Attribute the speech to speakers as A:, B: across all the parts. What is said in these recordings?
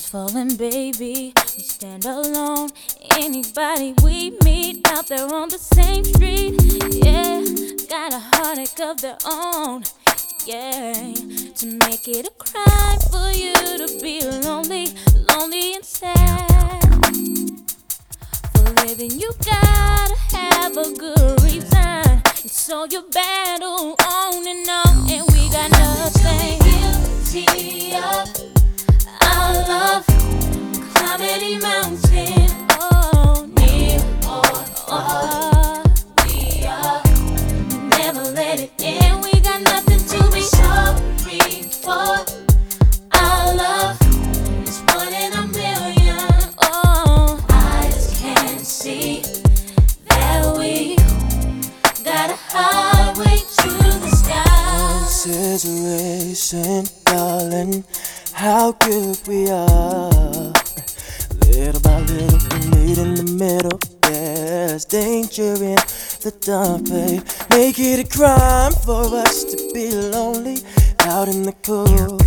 A: was falling, baby. We stand alone. Anybody we meet out there on the same street, yeah, got a heartache of their own. Yeah, to make it a crime for you to be lonely, lonely and sad. For living, you gotta have a good reason. And so you battle on and on, and we got nothing guilty of our love. Climb any mountain, oh, near or far, we are. Never let it end. We got nothing to be sorry for. Our love is 1 in a million. Oh, eyes can't see that we got a highway to the sky.
B: Situation, darling, how good we are. Little by little, we meet in the middle. There's danger in the dark, babe. Make it a crime for us to be lonely out in the cold.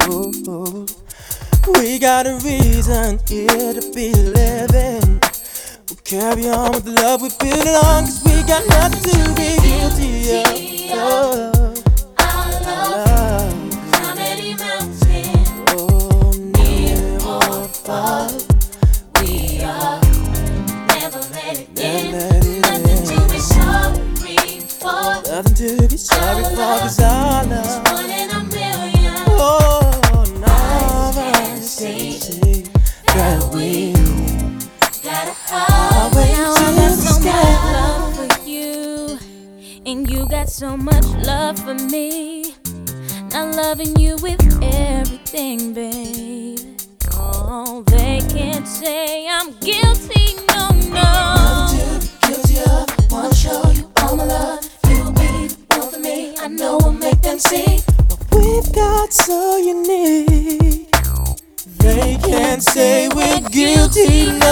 B: We got a reason here to be living. We'll carry on with the love we belong, 'cause we got nothing to be guilty of.
A: Our love, climb any mountain,
B: Oh,
A: near or far, we are. Never let it end. Nothing to be sorry for.
B: Nothing to be sorry for, 'cause our love,
A: 1 in a million.
B: oh, no, I
A: can't see
B: that we
A: Got a highway
B: to
A: to
B: the
A: so much
B: sky.
A: love for you, and you got so much love for me. Not loving you with everything, babe. Oh, they can't say I'm guilty, no, no.
B: Guilty of, wanna show you all my love. You'll be the one for me. I know we'll make them see what we've got so unique. They can't say we're guilty, no.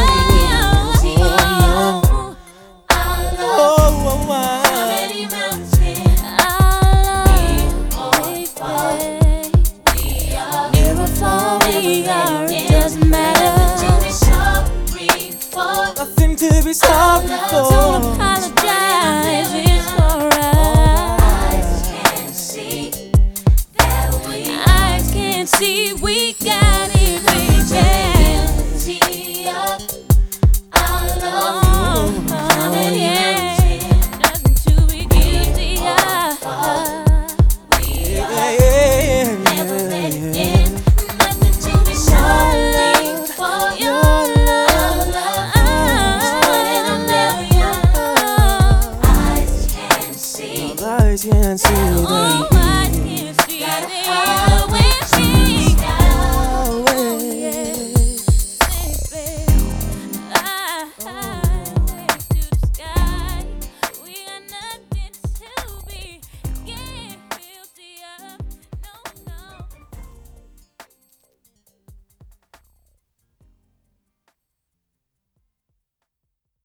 B: Nothing to be sorry for.
A: Don't apologize, it's alright. Eyes can't see that eyes can't see we got